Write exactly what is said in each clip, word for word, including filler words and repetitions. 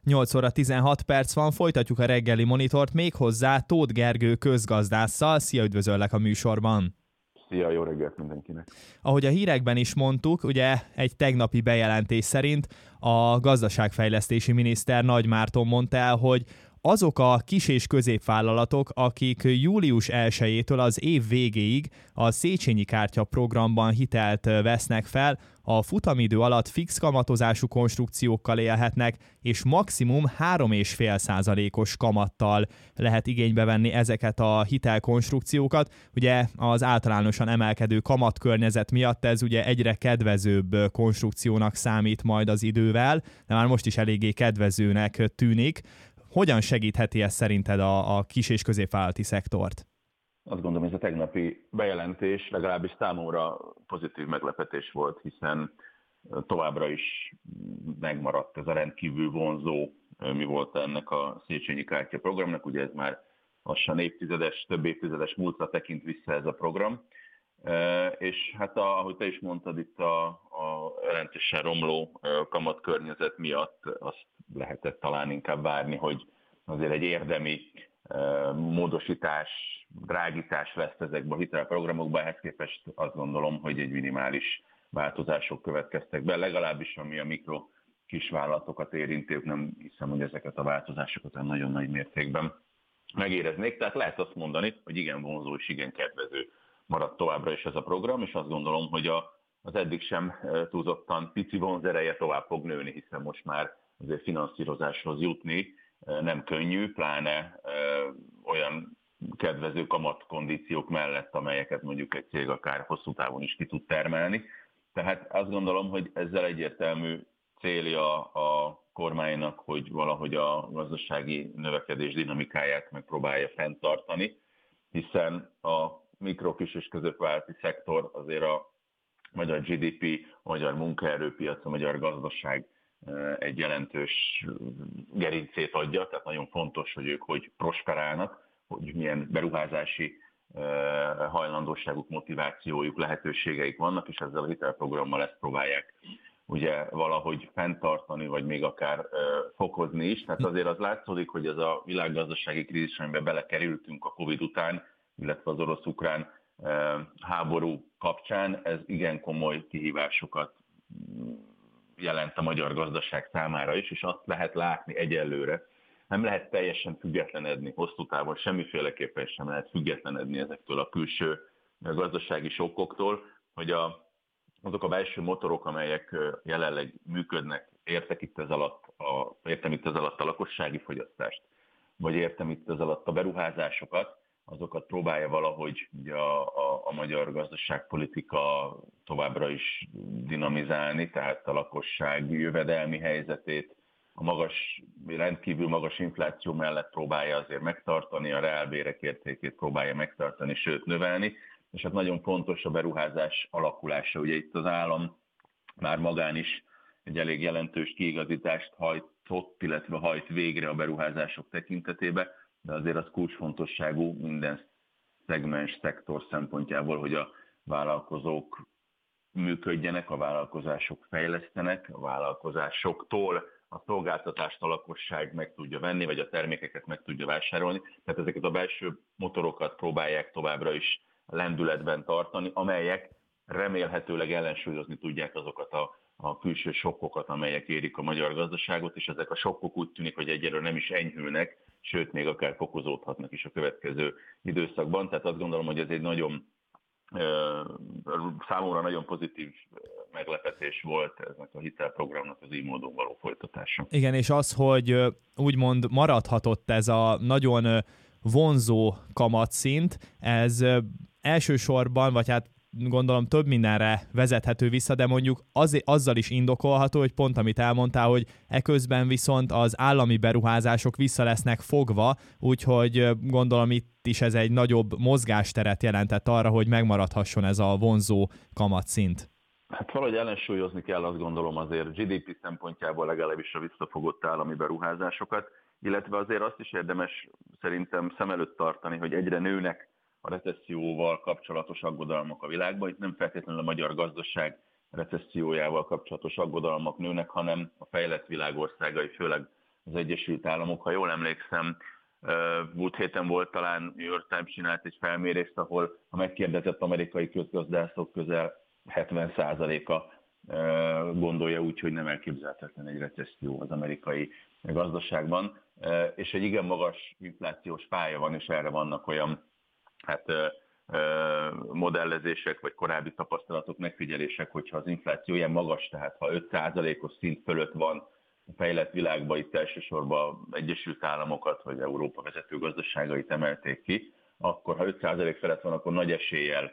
nyolc óra tizenhat perc van, folytatjuk a reggeli monitort, méghozzá Tóth Gergő közgazdásszal. Szia, üdvözöllek a műsorban! Szia, jó reggelt mindenkinek! Ahogy a hírekben is mondtuk, ugye egy tegnapi bejelentés szerint a gazdaságfejlesztési miniszter Nagy Márton mondta el, hogy azok a kis- és középvállalatok, akik július elsejétől az év végéig a Széchenyi kártya programban hitelt vesznek fel, a futamidő alatt fix kamatozású konstrukciókkal élhetnek, és maximum három egész öt százalékos kamattal lehet igénybe venni ezeket a hitelkonstrukciókat. Ugye az általánosan emelkedő kamatkörnyezet miatt ez ugye egyre kedvezőbb konstrukciónak számít majd az idővel, de már most is eléggé kedvezőnek tűnik. Hogyan segítheti ez szerinted a, a kis- és középvállalati szektort? Azt gondolom, ez a tegnapi bejelentés legalábbis számomra pozitív meglepetés volt, hiszen továbbra is megmaradt ez a rendkívül vonzó, mi volt ennek a Széchenyi kártya programnak, ugye ez már lassan évtizedes, több évtizedes múltra tekint vissza ez a program, és hát a, ahogy te is mondtad, itt a, a jelentősen romló kamatkörnyezet miatt azt lehetett talán inkább várni, hogy azért egy érdemi módosítás, drágítás lesz ezekben a hitelprogramokban, ehhez képest azt gondolom, hogy egy minimális változások következtek be, legalábbis ami a mikro kisvállalatokat érinti, nem hiszem, hogy ezeket a változásokat nagyon nagy mértékben megéreznék, tehát lehet azt mondani, hogy igen vonzó és igen kedvező maradt továbbra is ez a program, és azt gondolom, hogy a, az eddig sem túlzottan pici vonzereje tovább fog nőni, hiszen most már azért finanszírozáshoz jutni nem könnyű, pláne ö, olyan kedvező kamatkondíciók mellett, amelyeket mondjuk egy cég akár hosszú távon is ki tud termelni. Tehát azt gondolom, hogy ezzel egyértelmű célja a kormánynak, hogy valahogy a gazdasági növekedés dinamikáját megpróbálja fenntartani, hiszen a mikro, kis és középvállalati szektor azért a magyar gé dé pé, a magyar munkaerőpiac, a magyar gazdaság egy jelentős gerincét adja, tehát nagyon fontos, hogy ők hogy prosperálnak, hogy milyen beruházási hajlandóságuk, motivációjuk, lehetőségeik vannak, és ezzel a hitelprogrammal ezt próbálják ugye valahogy fenntartani, vagy még akár fokozni is. Tehát azért az látszódik, hogy ez a világgazdasági krízis, amiben belekerültünk a Covid után, illetve az orosz-ukrán háború kapcsán, ez igen komoly kihívásokat jelent a magyar gazdaság számára is, és azt lehet látni egyelőre. Nem lehet teljesen függetlenedni, hosszú távon semmiféleképpen sem lehet függetlenedni ezektől a külső gazdasági sokkoktól, hogy a, azok a belső motorok, amelyek jelenleg működnek, értek itt ez alatt a, értem itt ez alatt a lakossági fogyasztást, vagy értem itt ez alatt a beruházásokat, azokat próbálja valahogy ugye a, a, a magyar gazdaságpolitika továbbra is dinamizálni, tehát a lakosság jövedelmi helyzetét a magas, rendkívül magas infláció mellett próbálja azért megtartani, a reálbérek értékét próbálja megtartani, sőt növelni, és hát nagyon fontos a beruházás alakulása. Ugye itt az állam már magán is egy elég jelentős kiigazítást hajtott, illetve hajt végre a beruházások tekintetében, de azért az kulcsfontosságú minden szegmens, szektor szempontjából, hogy a vállalkozók működjenek, a vállalkozások fejlesztenek, a vállalkozásoktól a szolgáltatást a lakosság meg tudja venni, vagy a termékeket meg tudja vásárolni. Tehát ezeket a belső motorokat próbálják továbbra is lendületben tartani, amelyek remélhetőleg ellensúlyozni tudják azokat a, a külső sokkokat, amelyek érik a magyar gazdaságot, és ezek a sokkok úgy tűnik, hogy egyelőre nem is enyhülnek, sőt, még akár fokozódhatnak is a következő időszakban. Tehát azt gondolom, hogy ez egy nagyon számomra nagyon pozitív meglepetés volt eznek a hitelprogramnak az így módon való folytatása. Igen, és az, hogy úgymond maradhatott ez a nagyon vonzó kamatszint, ez elsősorban, vagy hát gondolom több mindenre vezethető vissza, de mondjuk az, azzal is indokolható, hogy pont amit elmondtál, hogy eközben viszont az állami beruházások vissza lesznek fogva, úgyhogy gondolom itt is ez egy nagyobb mozgásteret jelentett arra, hogy megmaradhasson ez a vonzó kamatszint. Hát valahogy ellensúlyozni kell, azt gondolom azért gé dé pé szempontjából legalábbis a visszafogott állami beruházásokat, illetve azért azt is érdemes szerintem szem előtt tartani, hogy egyre nőnek a recesszióval kapcsolatos aggodalmak a világban. Itt nem feltétlenül a magyar gazdaság recessziójával kapcsolatos aggodalmak nőnek, hanem a fejlett világ országai, főleg az Egyesült Államok. Ha jól emlékszem, múlt héten volt talán New York Times csinált egy felmérést, ahol a megkérdezett amerikai közgazdászok közel hetven százaléka gondolja úgy, hogy nem elképzelhetetlen egy recesszió az amerikai gazdaságban, és egy igen magas inflációs pálya van, és erre vannak olyan hát, modellezések, vagy korábbi tapasztalatok, megfigyelések, hogyha az infláció ilyen magas, tehát ha öt százalékos szint fölött van a fejlett világban, itt elsősorban Egyesült Államokat, vagy Európa vezető gazdaságait emelték ki, akkor ha öt százalék felett van, akkor nagy eséllyel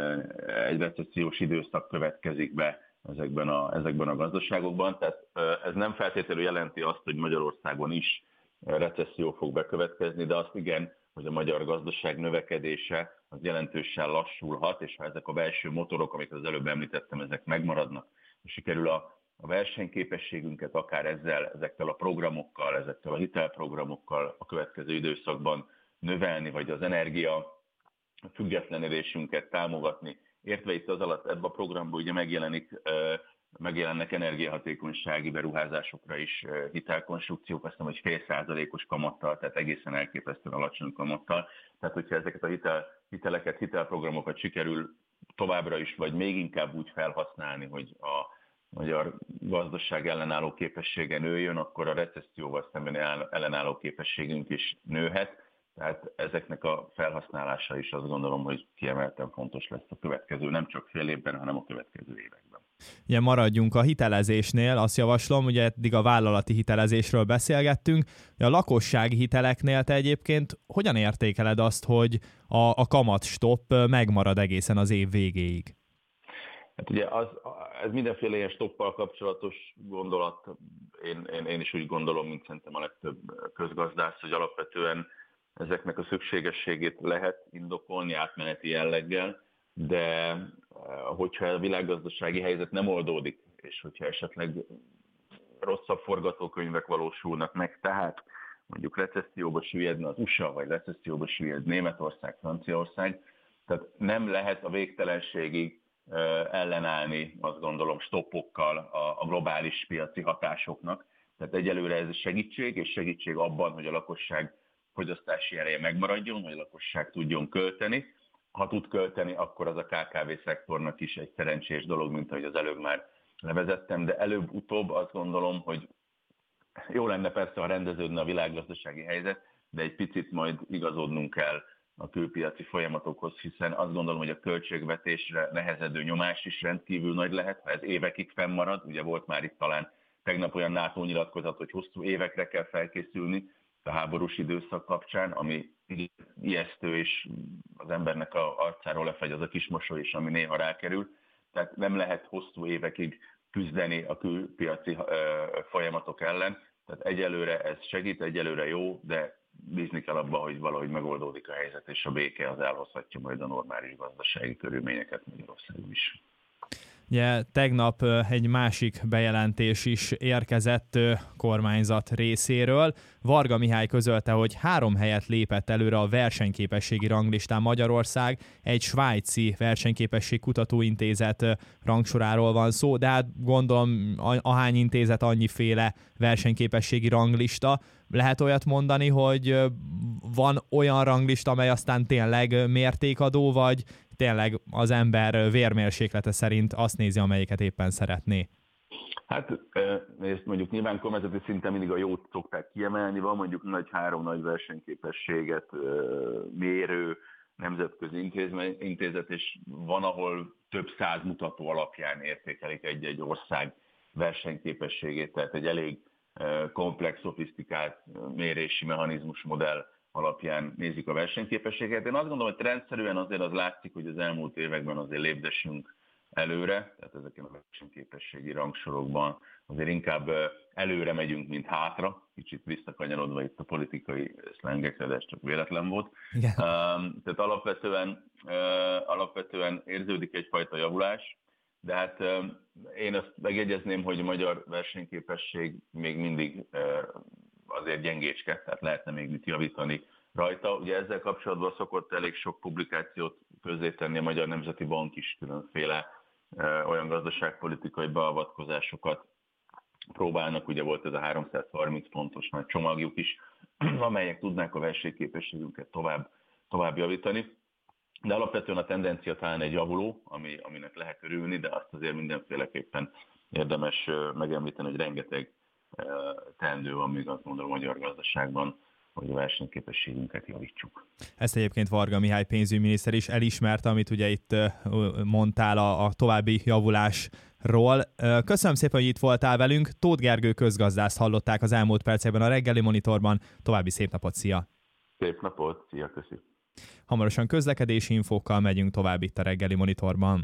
egy recessziós időszak következik be ezekben a, ezekben a gazdaságokban. Tehát ez nem feltétlenül jelenti azt, hogy Magyarországon is recesszió fog bekövetkezni, de azt igen, hogy a magyar gazdaság növekedése az jelentősen lassulhat, és ha ezek a belső motorok, amiket az előbb említettem, ezek megmaradnak, és sikerül a, a versenyképességünket akár ezzel, ezekkel a programokkal, ezekkel a hitelprogramokkal a következő időszakban növelni, vagy az energia függetlenedésünket támogatni. Értve itt az alatt ebben a programban ugye megjelenik, megjelennek energiahatékonysági beruházásokra is hitelkonstrukciók, azt mondom, hogy fél százalékos kamattal, tehát egészen elképesztően alacsony kamattal. Tehát, hogyha ezeket a hitel, hiteleket, hitelprogramokat sikerül továbbra is, vagy még inkább úgy felhasználni, hogy a magyar gazdaság ellenálló képessége nőjön, akkor a recesszióval szemben ellenálló képességünk is nőhet. Tehát ezeknek a felhasználása is azt gondolom, hogy kiemelten fontos lesz a következő, nem csak fél évben, hanem a következő években. Ugye maradjunk a hitelezésnél, azt javaslom, ugye eddig a vállalati hitelezésről beszélgettünk, a lakossági hiteleknél te egyébként hogyan értékeled azt, hogy a, a kamatstopp megmarad egészen az év végéig? Hát ugye az, ez mindenféle ilyen stoppal kapcsolatos gondolat, én, én, én is úgy gondolom, mint szerintem a legtöbb közgazdász, hogy alapvetően ezeknek a szükségességét lehet indokolni átmeneti jelleggel, de hogyha a világgazdasági helyzet nem oldódik, és hogyha esetleg rosszabb forgatókönyvek valósulnak meg, tehát mondjuk recesszióba süllyedne az u es á, vagy recesszióba süllyed Németország, Franciaország, tehát nem lehet a végtelenségig ellenállni, azt gondolom, stoppokkal a globális piaci hatásoknak. Tehát egyelőre ez segítség, és segítség abban, hogy a lakosság fogyasztási ereje megmaradjon, hogy a lakosság tudjon költeni. Ha tud költeni, akkor az a ká ká vé szektornak is egy szerencsés dolog, mint ahogy az előbb már levezettem, de előbb-utóbb azt gondolom, hogy jó lenne persze, ha rendeződne a világgazdasági helyzet, de egy picit majd igazodnunk kell a külpiaci folyamatokhoz, hiszen azt gondolom, hogy a költségvetésre nehezedő nyomás is rendkívül nagy lehet, ha ez évekig fennmarad. Ugye volt már itt talán tegnap olyan NATO nyilatkozat, hogy hosszú évekre kell felkészülni a háborús időszak kapcsán, ami ijesztő, és az embernek a arcáról lefagy az a kis mosoly is, ami néha rákerül. Tehát nem lehet hosszú évekig küzdeni a külpiaci folyamatok ellen. Tehát egyelőre ez segít, egyelőre jó, de bízni kell abba, hogy valahogy megoldódik a helyzet, és a béke az elhozhatja majd a normális gazdasági körülményeket Magyarországon is. Ugye, tegnap egy másik bejelentés is érkezett kormányzat részéről. Varga Mihály közölte, hogy három helyet lépett előre a versenyképességi ranglistán Magyarország, egy svájci versenyképesség kutatóintézet rangsoráról van szó, de hát gondolom ahány intézet, annyiféle versenyképességi ranglista. Lehet olyat mondani, hogy van olyan ranglista, amely aztán tényleg mértékadó, vagy tényleg az ember vérmérséklete szerint azt nézi, amelyiket éppen szeretné? Hát ezt mondjuk nyilván kormányzati szinten mindig a jót szokták kiemelni, van mondjuk nagy három nagy versenyképességet mérő nemzetközi intézet, és van, ahol több száz mutató alapján értékelik egy-egy ország versenyképességét, tehát egy elég komplex, szofisztikált mérési mechanizmus modell alapján nézik a versenyképességet. Én azt gondolom, hogy rendszerűen azért az látszik, hogy az elmúlt években azért lépdessünk előre, tehát ezeken a versenyképességi rangsorokban azért inkább előre megyünk, mint hátra, kicsit visszakanyarodva itt a politikai szlengekre, de ez csak véletlen volt. Igen. Tehát alapvetően, alapvetően érződik egyfajta javulás, de hát én azt megjegyezném, hogy a magyar versenyképesség még mindig azért gyengécske, tehát lehetne még mit javítani rajta. Ugye ezzel kapcsolatban szokott elég sok publikációt közzétenni a Magyar Nemzeti Bank is, különféle olyan gazdaságpolitikai beavatkozásokat próbálnak, ugye volt ez a háromszázharminc pontos nagy csomagjuk is, amelyek tudnák a versenyképességünket tovább, tovább javítani. De alapvetően a tendencia talán egy javuló, ami, aminek lehet örülni, de azt azért mindenféleképpen érdemes megemlíteni, hogy rengeteg teendő van még azt mondom a magyar gazdaságban, hogy a versenyképességünket javítsuk. Ezt egyébként Varga Mihály pénzügyminiszter is elismerte, amit ugye itt mondtál a, a további javulásról. Köszönöm szépen, hogy itt voltál velünk. Tóth Gergő közgazdászt hallották az elmúlt percekben a Reggeli Monitorban. További szép napot, szia! Szép napot, szia, köszi! Hamarosan közlekedési infókkal megyünk tovább itt a Reggeli Monitorban.